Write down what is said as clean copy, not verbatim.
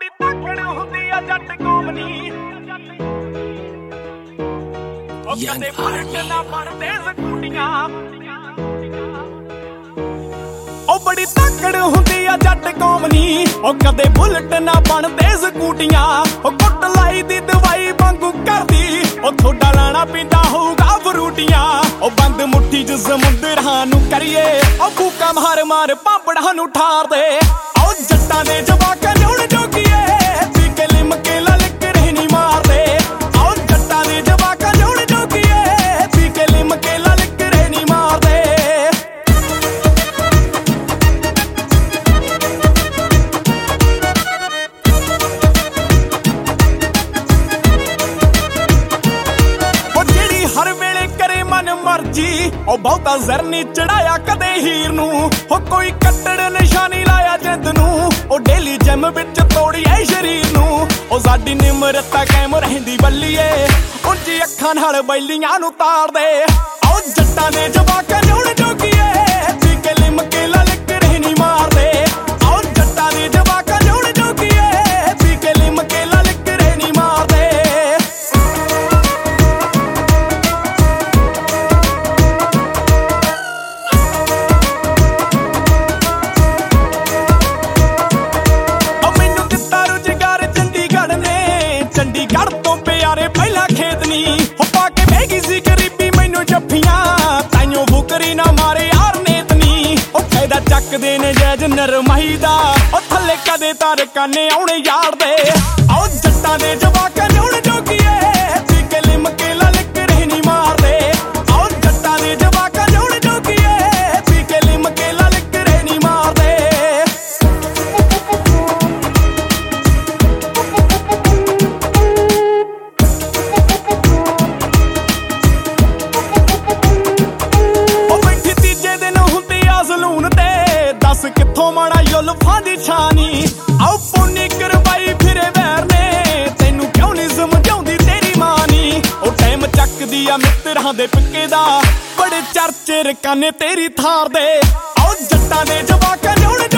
ਬੜੀ ਤਾਕੜ ਹੁੰਦੀ ਆ ਜੱਟ ਕੌਮ ਨੀ ਉਹ ਕਦੇ ਬੁਲਟ ਨਾ ਬਣਦੇ ਸਕੂਟੀਆਂ ਉਹ ਬੜੀ ਤਾਕੜ ਹੁੰਦੀ ਆ ਜੱਟ ਕੌਮ ਨੀ ਉਹ ਕਦੇ ਬੁਲਟ ਨਾ ਬਣਦੇ ਸਕੂਟੀਆਂ ਉਹ ਕੁੱਟ ਲਾਈ ਦੀ ਦਵਾਈ ਵਾਂਗੂ ਕਰਦੀ ਉਹ ਥੋੜਾ ਲਾਣਾ ਪੀਂਦਾ ਹੋਊਗਾ ਫਰੂਟੀਆਂ ਉਹ ਬੰਦ ਮੁੱਠੀ ਚ ਸਮੁੰਦਰਾਂ ਨੂੰ ਕਰੀਏ ਉਹ ਫੂਕਾ ਮਾਰ ਮਾਰ ਪਾਪੜਾਂ ਨੂੰ ਠਾਰਦੇ ਉਹ ਜੱਟਾਂ ਦੇ ਜਵਾਕਾਂ ਲਿਉਣ ਜੋਗੀਏ ਪੀ ਕੇ ਲਿਮ ਕੇ ਲਲਕ ਰਹਿਣੀ ਮਾਰਦੇ ਉਹ ਜੱਟਾਂ ਦੇ ਜਵਾਕਾਂ ਲਿਉਣ ਜੋਗੀਏ ਪੀ ਕੇ ਲਿਮ ਕੇ ਲਲਕ ਰਹਿਣੀ ਮਾਰਦੇ ਹਰ ਵੇਲੇ ਕਰੇ ਮਨ ਮਰਜੀ ਉਹ ਬਹੁਤਾ ਜ਼ਰ ਨੀ ਚੜਾਇਆ ਕਦੇ ਹੀਰ ਨੂੰ ਉਹ ਕੋਈ ਕੱਟੜ ਨਿਸ਼ਾਨੀ ਲਾਇਆ ਜਿੰਦ ਨੂੰ ਉਹ ਡੇਲੀ ਜਿਮ ਵਿੱਚ ਤੋੜੀ ਐ ਸ਼ਰੀਰ ਨੂੰ ਉਹ ਸਾਡੀ ਨਿਮਰਤਾ ਕਾਇਮ ਰਹਿੰਦੀ ਬੱਲੀਏ ਉੱਚੀ ਅੱਖਾਂ ਨਾਲ ਬੈਲੀਆਂ ਨੂੰ ਤਾੜਦੇ ਉਹ ਜੱਟਾਂ ਦੇ ਜਵਾਕਾਂ ਲਿਉਣ ਜੋਗੀਏ ਪੀ ਕੇ ਲਿਮ ਕੇ ਲਲਕ ਰਹਿਣੀ ਮਾਰਦੇ ਉਹ ਜੱਟਾਂ ਦੇ ਜਵਾਕਾਂ ਲਿਉਣ ਜੋਗੀਏ ਪੀ ਕੇ ਲਿਮ ਕੇ ਲਲਕ ਰਹਿਣੀ ਮਾਰਦੇ ਚੰਡੀਗੜ੍ਹ ਤੋਂ ਪਿਆਰੇ ਪਹਿਲਾਂ ਖੇਤ ਨੀ ਹੋ ਪਾ ਕੇ ਬਹਿ ਗਈ ਸੀ ਗਰੀਬੀ ਮੈਨੂੰ ਜੱਫੀਆਂ ਤਾਈਓ ਫੁਕਰੀ ਨਾ ਮਾਰੇ ਯਾਰ ਨੇਤ ਨੀ ਉਹ ਫਾਇਦਾ ਚੱਕਦੇ ਨੇ ਜੈਜ ਨਰਮਾਈ ਦਾ ਉਹ ਥੱਲੇ ਕਦੇ ਤਾਰ ਕਾਨੇ ਆਉਣੇ ਯਾਰ ਦੇ ਆਓ ਜੱਟਾਂ ਦੇ ਜਵਾਕਾਂ ਲਿਉਣ ਜੋਗੀਏ ਪੀ ਕੇ ਲਿਮ ਕੇ ਲਲਕ ਰਹਿਣੀ ਮਾਰਦੇ ਆਓ ਜੱਟਾਂ ਦੇ ਜਵਾਕਾਂ ਲਿਉਣ ਜੋਗੀਏ ਪੀ ਕੇ ਲਿਮ ਕੇ ਲਲਕ ਰਹਿਣੀ ਮਾਰਦੇ ਸਲੂਨ ਤੇ ਦੱਸ ਕਿੱਥੋਂ ਮਾਣਾ ਯੁਲਫਾਂ ਦੀ ਛਾਨੀ ਆਓ ਪੂਨੀ ਕਰਵਾਈ ਫਿਰੇ ਵੈਰ ਨੇ ਤੈਨੂੰ ਕਿਉਂ ਨਹੀਂ ਸਮਝਾਉਂਦੀ ਤੇਰੀ ਮਾਂ ਨੀ ਉਹ ਟਾਈਮ ਚੱਕਦੀ ਆ ਮਿੱਤਰਾਂ ਦੇ ਪਿੱਕੇ ਦਾ ਬੜੇ ਚਰਚੇ ਰਕਾਨੇ ਤੇਰੀ ਥਾਰ ਦੇ ਆਓ ਜੱਟਾਂ ਦੇ ਜਵਾਕਾਂ ਲਿਉਣ